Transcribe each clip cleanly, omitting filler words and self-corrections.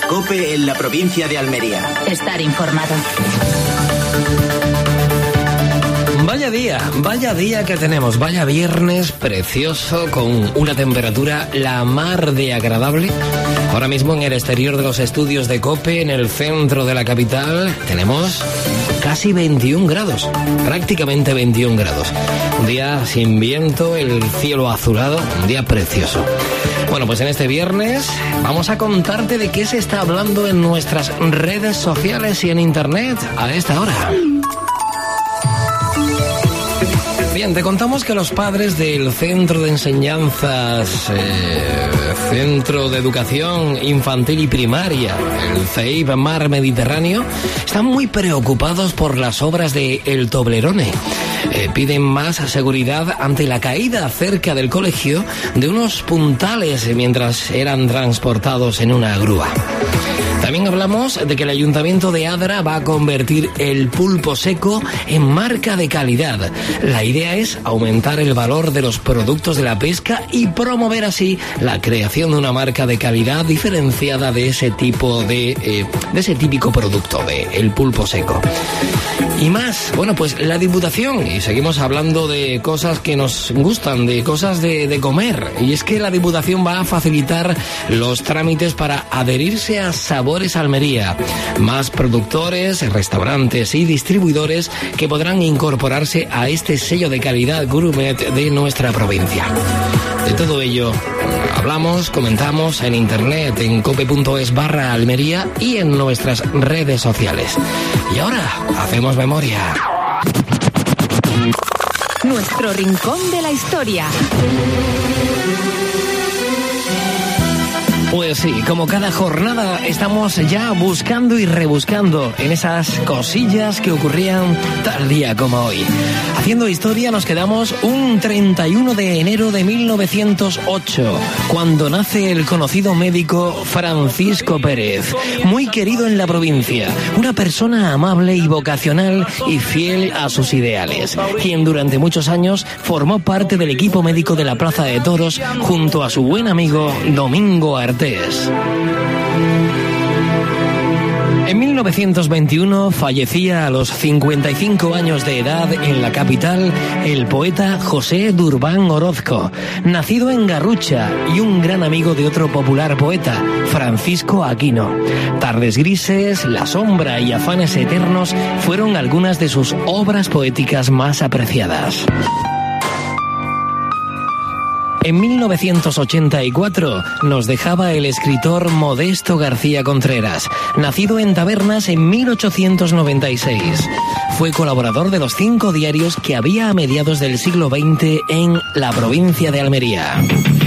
COPE en la provincia de Almería. Estar informado. Vaya día que tenemos, vaya viernes precioso con una temperatura la mar de agradable. Ahora mismo en el exterior de los estudios de COPE, en el centro de la capital, tenemos casi 21 grados, prácticamente 21 grados. Un día sin viento, el cielo azulado, un día precioso. Bueno, pues en este viernes vamos a contarte de qué se está hablando en nuestras redes sociales y en internet a esta hora. Bien, te contamos que los padres del Centro de Enseñanzas, Centro de Educación Infantil y Primaria, el CEIP Mar Mediterráneo, están muy preocupados por las obras de El Toblerone. Piden más seguridad ante la caída cerca del colegio de unos puntales mientras eran transportados en una grúa. También hablamos de que el Ayuntamiento de Adra va a convertir el pulpo seco en marca de calidad. La idea es aumentar el valor de los productos de la pesca y promover así la creación de una marca de calidad diferenciada de ese tipo de ese típico producto de el pulpo seco. Y más, bueno, pues la Diputación, y seguimos hablando de cosas que nos gustan, de cosas de comer, y es que la Diputación va a facilitar los trámites para adherirse a Sabores Almería. Más productores, restaurantes y distribuidores que podrán incorporarse a este sello de calidad gourmet de nuestra provincia. De todo ello hablamos, comentamos en internet, en cope.es/Almería y en nuestras redes sociales. Y ahora hacemos memoria. Nuestro rincón de la historia. Pues sí, como cada jornada estamos ya buscando y rebuscando en esas cosillas que ocurrían tal día como hoy. Haciendo historia nos quedamos un 31 de enero de 1908, cuando nace el conocido médico Francisco Pérez, muy querido en la provincia, una persona amable y vocacional y fiel a sus ideales, quien durante muchos años formó parte del equipo médico de la Plaza de Toros junto a su buen amigo Domingo Artés. En 1921 fallecía a los 55 años de edad en la capital el poeta José Durbán Orozco, nacido en Garrucha y un gran amigo de otro popular poeta, Francisco Aquino. Tardes grises, La sombra y Afanes eternos fueron algunas de sus obras poéticas más apreciadas. En 1984 nos dejaba el escritor Modesto García Contreras, nacido en Tabernas en 1896. Fue colaborador de los 5 diarios que había a mediados del siglo XX en la provincia de Almería.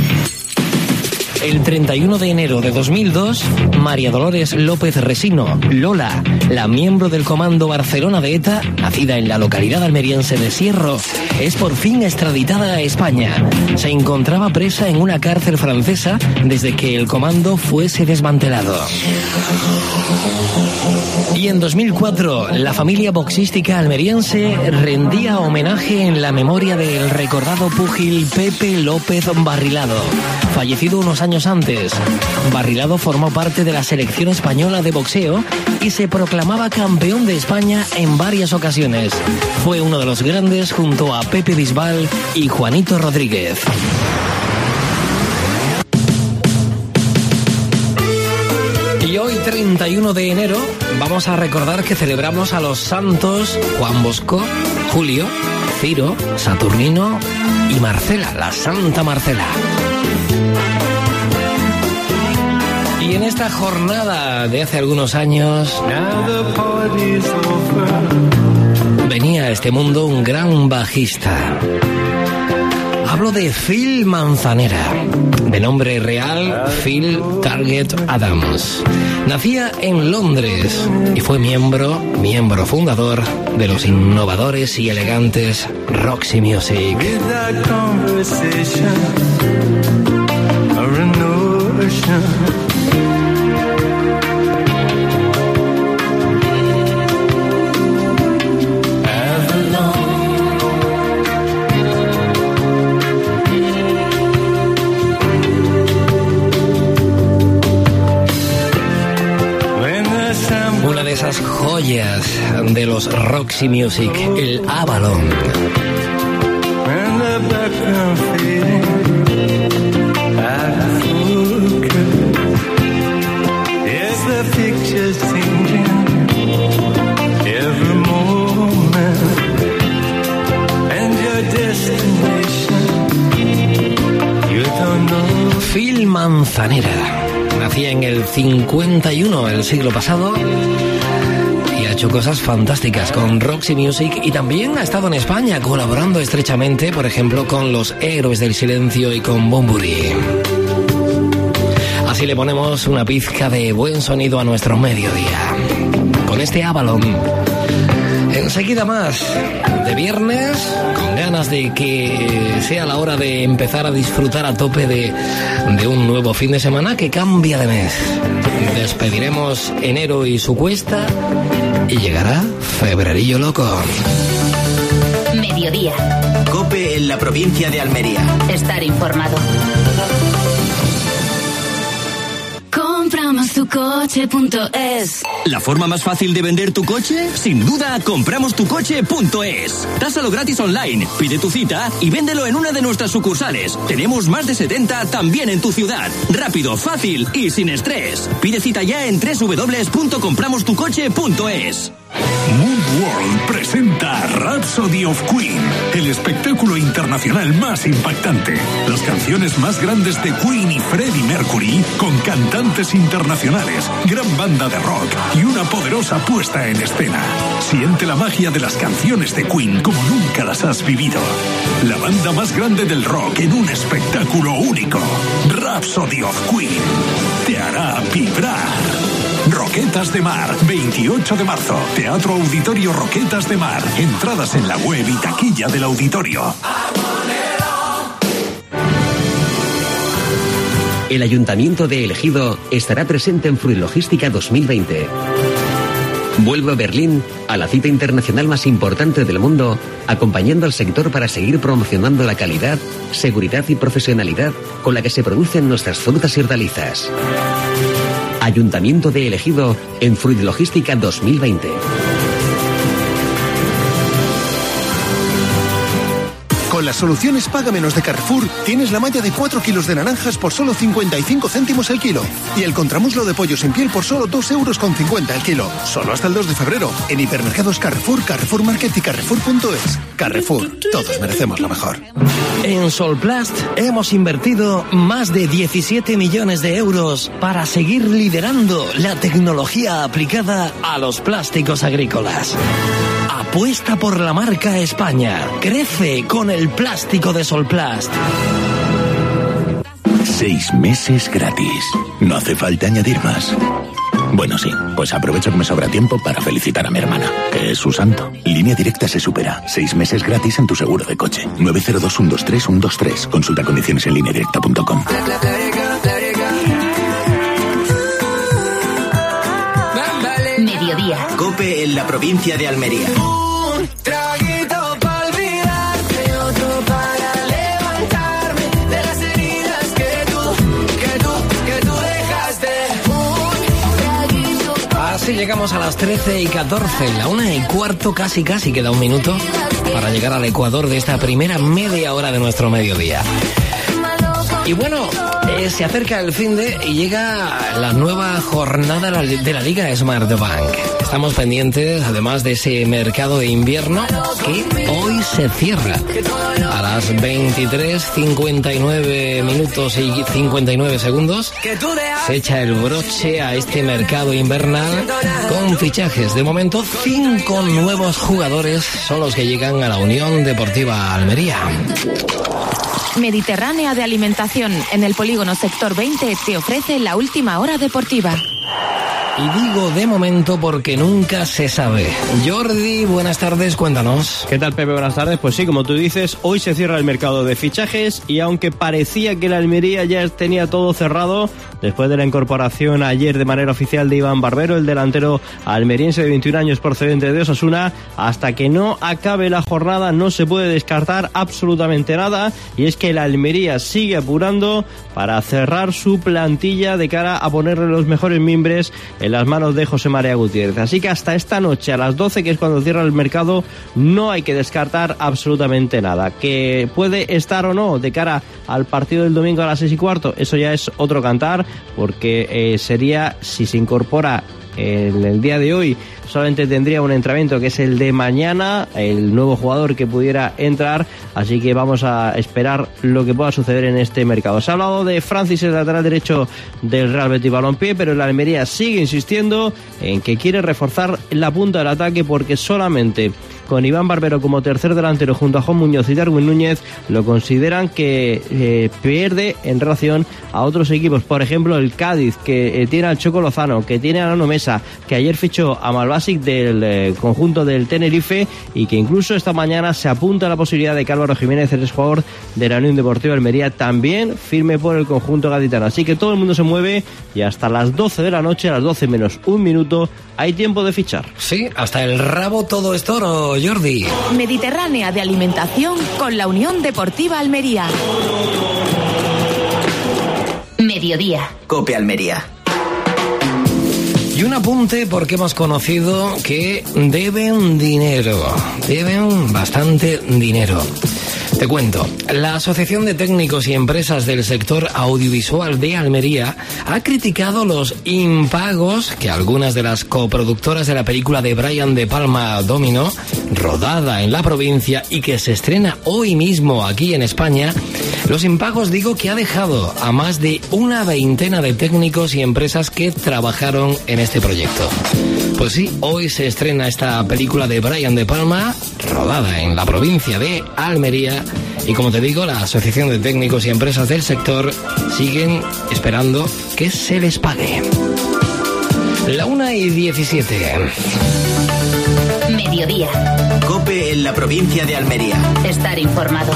El 31 de enero de 2002, María Dolores López Resino, Lola, la miembro del Comando Barcelona de ETA, nacida en la localidad almeriense de Sierro, es por fin extraditada a España. Se encontraba presa en una cárcel francesa desde que el comando fuese desmantelado. Y en 2004, la familia boxística almeriense rendía homenaje en la memoria del recordado púgil Pepe López Barrilado, fallecido unos años antes. Barrilado formó parte de la selección española de boxeo y se proclamaba campeón de España en varias ocasiones. Fue uno de los grandes junto a Pepe Bisbal y Juanito Rodríguez. Y hoy, 31 de enero, vamos a recordar que celebramos a los santos Juan Bosco, Julio, Ciro, Saturnino y Marcela, la Santa Marcela. Y en esta jornada de hace algunos años venía a este mundo un gran bajista. Hablo de Phil Manzanera, de nombre real Phil Target Adams. Nacía en Londres y fue miembro fundador de los innovadores y elegantes Roxy Music. esas joyas de los Roxy Music, el Avalon. Phil Manzanera nacía en el 51 del siglo pasado y ha hecho cosas fantásticas con Roxy Music, y también ha estado en España colaborando estrechamente, por ejemplo, con los Héroes del Silencio y con Bunbury. Así le ponemos una pizca de buen sonido a nuestro mediodía con este Avalon. Enseguida más de viernes, con ganas de que sea la hora de empezar a disfrutar a tope de un nuevo fin de semana que cambia de mes. Despediremos enero y su cuesta y llegará febrerillo loco. Mediodía. COPE en la provincia de Almería. Estar informado. Compramostucoche.es. ¿La forma más fácil de vender tu coche? Sin duda, compramostucoche.es. Tásalo gratis online, pide tu cita y véndelo en una de nuestras sucursales. Tenemos más de 70 también en tu ciudad. Rápido, fácil y sin estrés. Pide cita ya en www.compramostucoche.es. Moon World presenta Rhapsody of Queen, el espectáculo internacional más impactante. Las canciones más grandes de Queen y Freddie Mercury, con cantantes internacionales, gran banda de rock y una poderosa puesta en escena. Siente la magia de las canciones de Queen como nunca las has vivido. La banda más grande del rock en un espectáculo único. Rhapsody of Queen te hará vibrar. Roquetas de Mar, 28 de marzo. Teatro Auditorio Roquetas de Mar. Entradas en la web y taquilla del auditorio. El Ayuntamiento de El Ejido estará presente en Fruit Logística 2020. Vuelve a Berlín a la cita internacional más importante del mundo, acompañando al sector para seguir promocionando la calidad, seguridad y profesionalidad con la que se producen nuestras frutas y hortalizas. Ayuntamiento de El Ejido en Fruit Logística 2020. Con las soluciones Paga Menos de Carrefour tienes la malla de 4 kilos de naranjas por solo 55 céntimos el kilo y el contramuslo de pollo sin piel por solo 2,50 euros el kilo. Solo hasta el 2 de febrero en hipermercados Carrefour, Carrefour Market y Carrefour.es. Carrefour, todos merecemos lo mejor. En Solplast hemos invertido más de 17 millones de euros para seguir liderando la tecnología aplicada a los plásticos agrícolas. Apuesta por la marca España. Crece con el plástico de Solplast. 6 meses gratis. No hace falta añadir más. Bueno, sí, pues aprovecho que me sobra tiempo para felicitar a mi hermana, que es su santo. Línea Directa se supera. 6 meses gratis en tu seguro de coche. 902-123-123. Consulta condiciones en lineadirecta.com. Mediodía. COPE en la provincia de Almería. Un traguito para olvidarte, otro para levantarme de las heridas que tú dejaste. Un traguito. Así llegamos a las 13:14, la 1:15, casi queda un minuto para llegar al Ecuador de esta primera media hora de nuestro mediodía. Y bueno, se acerca el finde y llega la nueva jornada de la Liga Smartbank. Estamos pendientes, además de ese mercado de invierno que hoy se cierra a las 23:59 minutos y 59 segundos. Se echa el broche a este mercado invernal con fichajes. De momento, 5 nuevos jugadores son los que llegan a la Unión Deportiva Almería. Mediterránea de Alimentación, en el polígono Sector 20, te ofrece la última hora deportiva. Y digo de momento porque nunca se sabe. Jordi, buenas tardes, cuéntanos. ¿Qué tal, Pepe? Buenas tardes. Pues sí, como tú dices, hoy se cierra el mercado de fichajes y aunque parecía que la Almería ya tenía todo cerrado, después de la incorporación ayer de manera oficial de Iván Barbero, el delantero almeriense de 21 años procedente de Osasuna, hasta que no acabe la jornada no se puede descartar absolutamente nada, y es que la Almería sigue apurando para cerrar su plantilla de cara a ponerle los mejores mimbres en las manos de José María Gutiérrez. Así que hasta esta noche a las 12, que es cuando cierra el mercado, no hay que descartar absolutamente nada. Que puede estar o no de cara al partido del domingo a las 6:15, eso ya es otro cantar, porque sería, si se incorpora en el día de hoy, solamente tendría un entrenamiento, que es el de mañana, el nuevo jugador que pudiera entrar, así que vamos a esperar lo que pueda suceder en este mercado. Se ha hablado de Francis, el lateral derecho del Real Betis Balompié, pero el Almería sigue insistiendo en que quiere reforzar la punta del ataque, porque solamente con Iván Barbero como tercer delantero junto a Juan Muñoz y Darwin Núñez lo consideran que pierde en relación a otros equipos. Por ejemplo, el Cádiz, que tiene al Choco Lozano, que tiene a Nano Mesa, que ayer fichó a Malbasic del conjunto del Tenerife, y que incluso esta mañana se apunta a la posibilidad de que Álvaro Jiménez, el exjugador de la Unión Deportiva Almería, también firme por el conjunto gaditano. Así que todo el mundo se mueve, y hasta las 12 de la noche, a las 12 menos un minuto, hay tiempo de fichar. Sí, hasta el rabo todo es toro, Jordi. Mediterránea de alimentación con la Unión Deportiva Almería. Mediodía. COPE Almería. Y un apunte, porque hemos conocido que deben bastante dinero. Te cuento, la Asociación de Técnicos y Empresas del Sector Audiovisual de Almería ha criticado los impagos que algunas de las coproductoras de la película de Brian De Palma, Domino, rodada en la provincia y que se estrena hoy mismo aquí en España, los impagos, digo, que ha dejado a más de una veintena de técnicos y empresas que trabajaron en este proyecto. Pues sí, hoy se estrena esta película de Brian De Palma, rodada en la provincia de Almería, y como te digo, la Asociación de Técnicos y Empresas del sector siguen esperando que se les pague. 1:17. Mediodía. COPE en la provincia de Almería. Estar informado.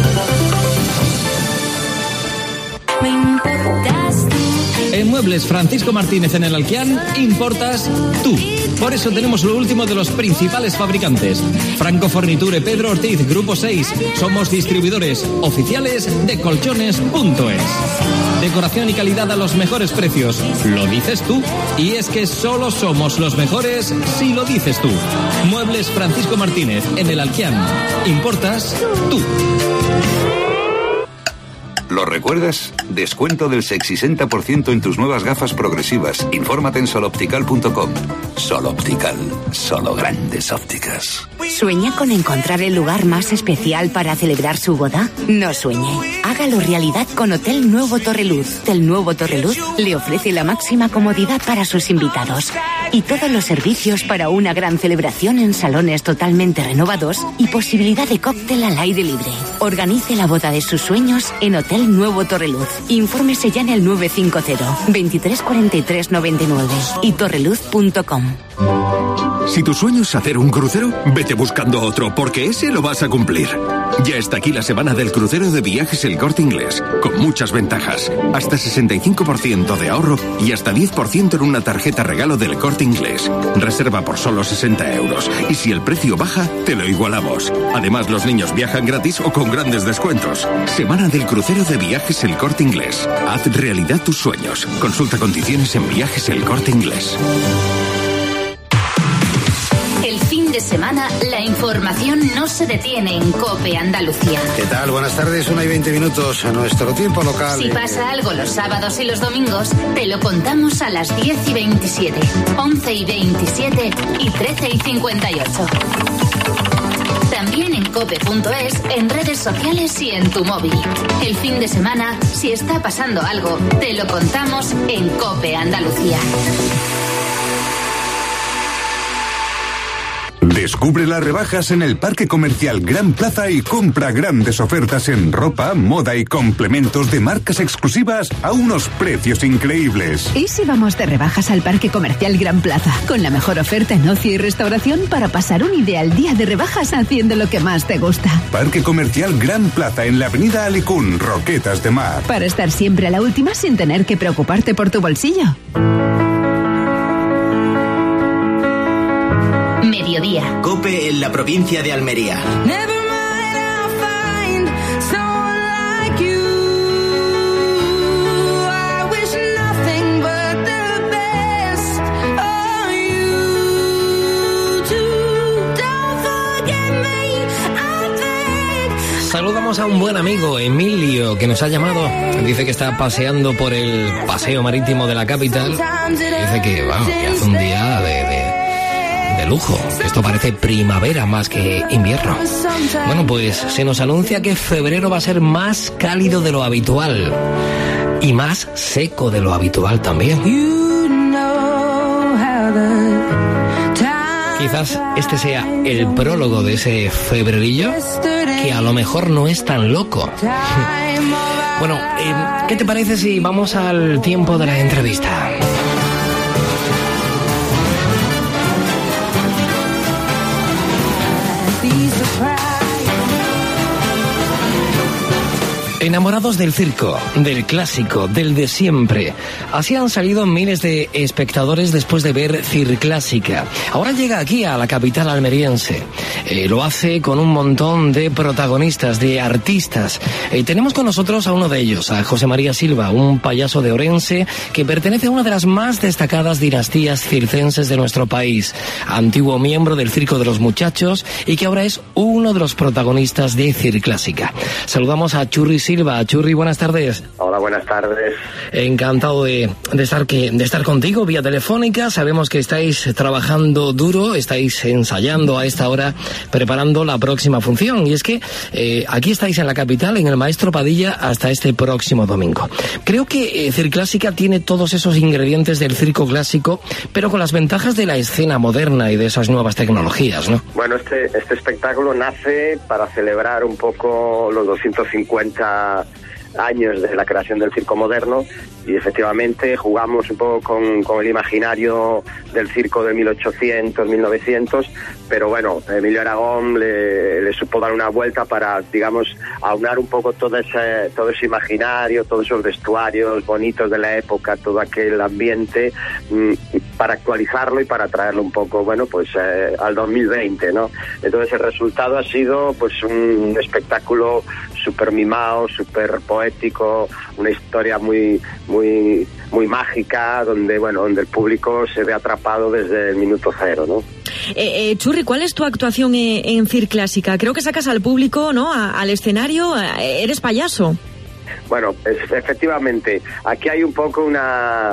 En Muebles Francisco Martínez en el Alquián, importas tú. Por eso tenemos lo último de los principales fabricantes. Franco Forniture, Pedro Ortiz, Grupo 6. Somos distribuidores oficiales de colchones.es. Decoración y calidad a los mejores precios. Lo dices tú. Y es que solo somos los mejores si lo dices tú. Muebles Francisco Martínez en el Alquián. Importas tú. ¿Lo recuerdas? Descuento del 60% en tus nuevas gafas progresivas. Infórmate en soloptical.com. Sol Optical. Solo grandes ópticas. ¿Sueña con encontrar el lugar más especial para celebrar su boda? No sueñe. Hágalo realidad con Hotel Nuevo Torreluz. El Nuevo Torreluz le ofrece la máxima comodidad para sus invitados y todos los servicios para una gran celebración en salones totalmente renovados y posibilidad de cóctel al aire libre. Organice la boda de sus sueños en Hotel Nuevo Torreluz. Infórmese ya en el 950 23 43 99 y torreluz.com. Si tu sueño es hacer un crucero, vete buscando otro, porque ese lo vas a cumplir. Ya está aquí la semana del crucero de Viajes El Corte Inglés, con muchas ventajas. Hasta 65% de ahorro y hasta 10% en una tarjeta regalo del Corte Inglés. Reserva por solo 60 euros. Y si el precio baja, te lo igualamos. Además, los niños viajan gratis o con grandes descuentos. Semana del crucero de Viajes El Corte Inglés. Haz realidad tus sueños. Consulta condiciones en Viajes El Corte Inglés. El fin de semana, la información no se detiene en COPE Andalucía. ¿Qué tal? Buenas tardes, 1:20 a nuestro tiempo local. Si pasa algo los sábados y los domingos, te lo contamos a las 10:27, 11:27 y 13:58. También en cope.es, en redes sociales y en tu móvil. El fin de semana, si está pasando algo, te lo contamos en COPE Andalucía. Descubre las rebajas en el Parque Comercial Gran Plaza y compra grandes ofertas en ropa, moda y complementos de marcas exclusivas a unos precios increíbles. ¿Y si vamos de rebajas al Parque Comercial Gran Plaza? Con la mejor oferta en ocio y restauración para pasar un ideal día de rebajas haciendo lo que más te gusta. Parque Comercial Gran Plaza en la avenida Alicún, Roquetas de Mar. Para estar siempre a la última sin tener que preocuparte por tu bolsillo. Mediodía. COPE en la provincia de Almería. Saludamos a un buen amigo, Emilio, que nos ha llamado. Dice que está paseando por el paseo marítimo de la capital. Dice que, bueno, que hace un día de lujo. Esto parece primavera más que invierno. Bueno, pues se nos anuncia que febrero va a ser más cálido de lo habitual. Y más seco de lo habitual también. Quizás este sea el prólogo de ese febrerillo, que a lo mejor no es tan loco. Bueno, ¿qué te parece si vamos al tiempo de la entrevista? Enamorados del circo, del clásico, del de siempre. Así han salido miles de espectadores después de ver Circlásica. Ahora llega aquí a la capital almeriense. Lo hace con un montón de protagonistas, de artistas. Tenemos con nosotros a uno de ellos, a José María Silva, un payaso de Orense que pertenece a una de las más destacadas dinastías circenses de nuestro país. Antiguo miembro del Circo de los Muchachos y que ahora es uno de los protagonistas de Circlásica. Saludamos a Churri Silva. Churri, buenas tardes. Hola, buenas tardes. Encantado de estar contigo vía telefónica. Sabemos que estáis trabajando duro, estáis ensayando a esta hora, preparando la próxima función. Y es que aquí estáis en la capital, en el Maestro Padilla, hasta este próximo domingo. Creo que Circlásica tiene todos esos ingredientes del circo clásico, pero con las ventajas de la escena moderna y de esas nuevas tecnologías, ¿no? Bueno, este espectáculo nace para celebrar un poco los 250 años de la creación del circo moderno, y efectivamente jugamos un poco con el imaginario del circo de 1800, 1900, pero bueno, Emilio Aragón le supo dar una vuelta para, digamos, aunar un poco todo ese imaginario, todos esos vestuarios bonitos de la época, todo aquel ambiente, para actualizarlo y para traerlo un poco, bueno, pues al 2020, ¿no? Entonces el resultado ha sido pues un espectáculo súper mimado, súper poético, una historia muy mágica, donde el público se ve atrapado desde el minuto cero, ¿no? Churri, ¿cuál es tu actuación en Circlásica? Creo que sacas al público, ¿no?, al escenario. Eres payaso. Bueno, efectivamente, aquí hay un poco una...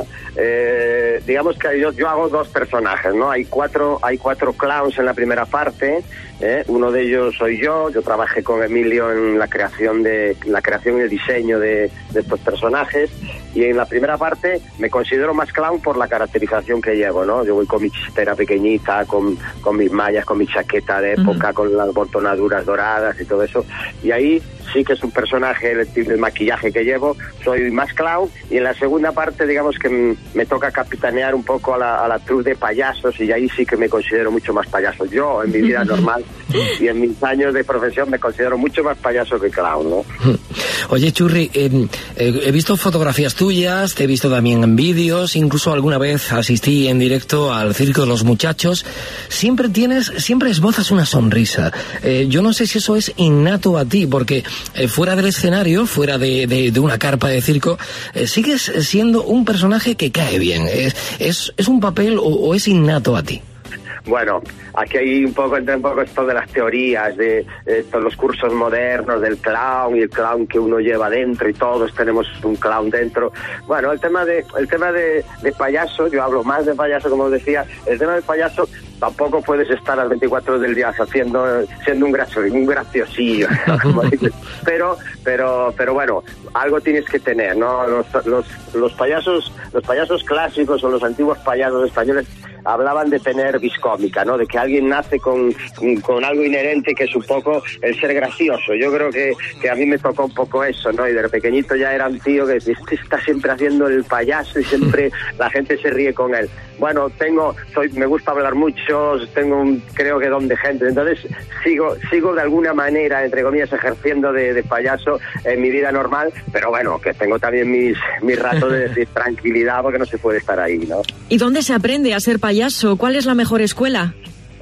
digamos que yo hago dos personajes, ¿no? Hay cuatro clowns en la primera parte. Uno de ellos soy yo trabajé con Emilio en la creación y el diseño de estos personajes, y en la primera parte me considero más clown por la caracterización que llevo, ¿no? Yo voy con mi chistera pequeñita, con mis mallas, con mi chaqueta de época, con las botonaduras doradas y todo eso, y ahí sí que es un personaje, el maquillaje que llevo, soy más clown, y en la segunda parte digamos que me toca capitanear un poco a la troupe de payasos, y ahí sí que me considero mucho más payaso. Yo en mi vida normal y en mis años de profesión me considero mucho más payaso que clown, ¿no? Oye, Churri, he visto fotografías tuyas, te he visto también en vídeos, incluso alguna vez asistí en directo al Circo de los Muchachos. Siempre esbozas una sonrisa. Yo no sé si eso es innato a ti, porque fuera del escenario, fuera de una carpa de circo, sigues siendo un personaje que cae bien. ¿Es un papel o es innato a ti? Bueno, aquí hay entra un poco esto de las teorías, de todos los cursos modernos del clown y el clown que uno lleva dentro, y todos tenemos un clown dentro. Bueno, el tema de payaso, yo hablo más de payaso, como os decía, el tema del payaso tampoco puedes estar las 24 del día siendo un graciosillo, ¿no? Como dices. Pero bueno, algo tienes que tener, ¿no? Los payasos clásicos o los antiguos payasos españoles hablaban de tener viscómica, ¿no? De que alguien nace con algo inherente, que es un poco el ser gracioso. Yo creo que a mí me tocó un poco eso, ¿no? Y de pequeñito ya era un tío que está siempre haciendo el payaso y siempre la gente se ríe con él. Bueno, me gusta hablar mucho, creo que don de gente, entonces sigo de alguna manera, entre comillas, ejerciendo de payaso en mi vida normal, pero bueno, que tengo también mis ratos de tranquilidad, porque no se puede estar ahí, ¿no? ¿Y dónde se aprende a ser payaso? ¿Cuál es la mejor escuela?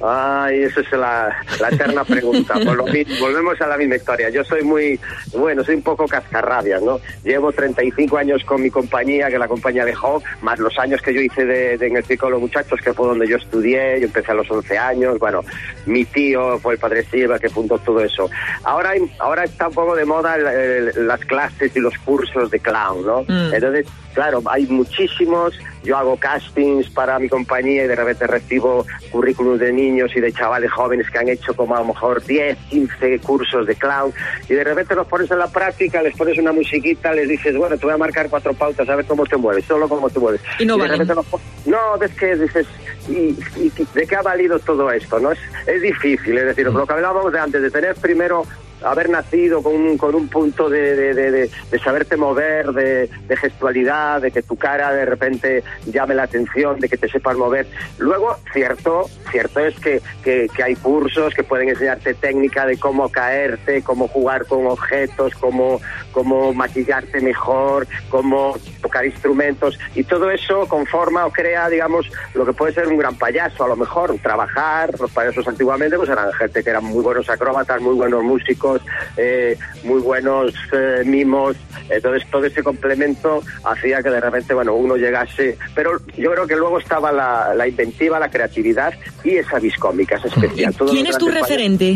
Ay, esa es la eterna pregunta. Volvemos a la misma historia. Yo soy soy un poco cascarrabias, ¿no? Llevo 35 años con mi compañía, que la compañía dejó, más los años que yo hice en el Circo de los Muchachos, que fue donde yo estudié. Yo empecé a los 11 años. Bueno, mi tío fue el padre Silva que fundó todo eso. Ahora está un poco de moda las clases y los cursos de clown, ¿no? Entonces, claro, hay muchísimos. Yo hago castings para mi compañía y de repente recibo currículums de niños y de chavales jóvenes que han hecho como a lo mejor 10, 15 cursos de clown, y de repente los pones en la práctica, les pones una musiquita, les dices, bueno, te voy a marcar 4 pautas, a ver cómo te mueves, solo cómo te mueves. Y no vale. No, ves que dices, ¿y de qué ha valido todo esto? ¿No? Es difícil, es decir, lo que hablábamos de antes, de tener primero haber nacido con un punto de saberte mover, de gestualidad, de que tu cara de repente llame la atención, de que te sepas mover. Luego, cierto es que hay cursos que pueden enseñarte técnica de cómo caerte, cómo jugar con objetos, cómo maquillarte mejor, cómo tocar instrumentos, y todo eso conforma o crea, digamos, lo que puede ser un gran payaso. A lo mejor trabajar, los payasos antiguamente pues eran gente que eran muy buenos acróbatas, muy buenos músicos, muy buenos mimos. Entonces todo ese complemento hacía que de repente, bueno, uno llegase, pero yo creo que luego estaba la inventiva, la creatividad y esa vis cómica, es especial. ¿Quién es tu referente?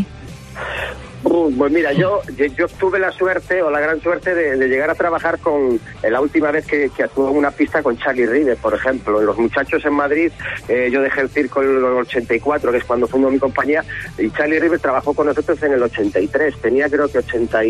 Pues mira, yo tuve la suerte o la gran suerte de llegar a trabajar con, la última vez que actué en una pista con Charlie River, por ejemplo, en Los Muchachos en Madrid. Yo dejé el circo en el 84, que es cuando fundó mi compañía, y Charlie River trabajó con nosotros en el 83, tenía creo que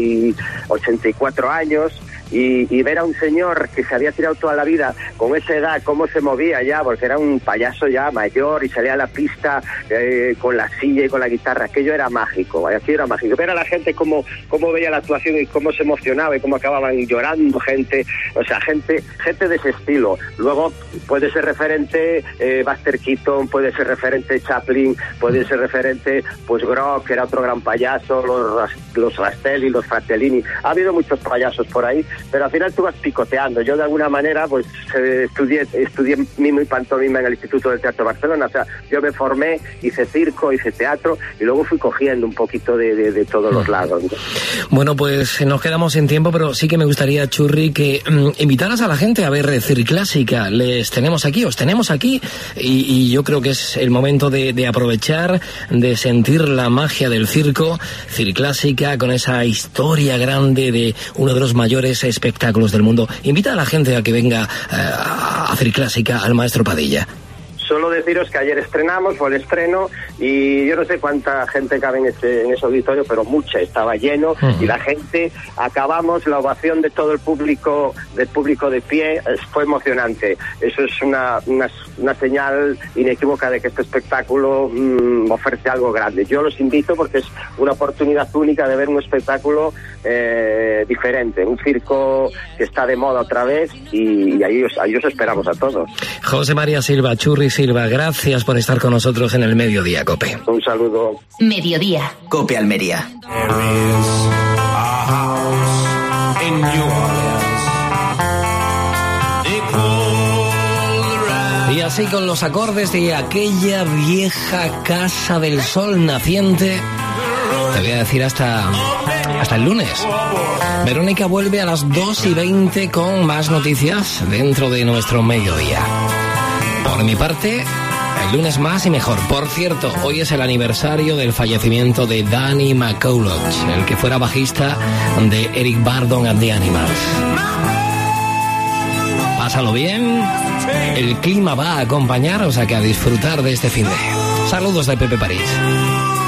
84 años. Y ver a un señor que se había tirado toda la vida con esa edad, cómo se movía ya, porque era un payaso ya mayor y salía a la pista con la silla y con la guitarra, aquello era mágico, ver a la gente cómo veía la actuación y cómo se emocionaba y cómo acababan llorando gente de ese estilo. Luego puede ser referente Buster Keaton, puede ser referente Chaplin, puede ser referente pues Grock, que era otro gran payaso, los Rastelli, los Fratellini. Ha habido muchos payasos por ahí, pero al final tú vas picoteando. Yo de alguna manera pues estudié mimo y pantomima en el Instituto del Teatro de Barcelona. O sea, yo me formé, hice circo, hice teatro y luego fui cogiendo un poquito de todos los lados, ¿no? Bueno, pues nos quedamos sin tiempo, pero sí que me gustaría, Churri, que invitaras a la gente a ver Circlásica. Os tenemos aquí y yo creo que es el momento de aprovechar, de sentir la magia del circo. Circlásica, con esa historia grande de uno de los mayores espectáculos del mundo. Invita a la gente a que venga a Circlásica, al maestro Padilla. Solo deciros que ayer estrenamos, fue el estreno, y yo no sé cuánta gente cabe en ese auditorio, pero mucha, estaba lleno, y la gente, acabamos, la ovación de todo el público, de pie, fue emocionante. Eso es una señal inequívoca de que este espectáculo ofrece algo grande. Yo los invito porque es una oportunidad única de ver un espectáculo diferente, un circo que está de moda otra vez, y ahí os esperamos a todos. José María Silva, Churri Silva, gracias por estar con nosotros en el Mediodía Cope. Un saludo. Mediodía. Cope Almería. Y así, con los acordes de aquella vieja casa del sol naciente, te voy a decir hasta el lunes. Verónica vuelve a las 2:20 con más noticias dentro de nuestro Mediodía. Por mi parte, el lunes más y mejor. Por cierto, hoy es el aniversario del fallecimiento de Danny McCulloch, el que fuera bajista de Eric Burdon and the Animals. Pásalo bien, el clima va a acompañar, o sea que a disfrutar de este fin de. Saludos de Pepe París.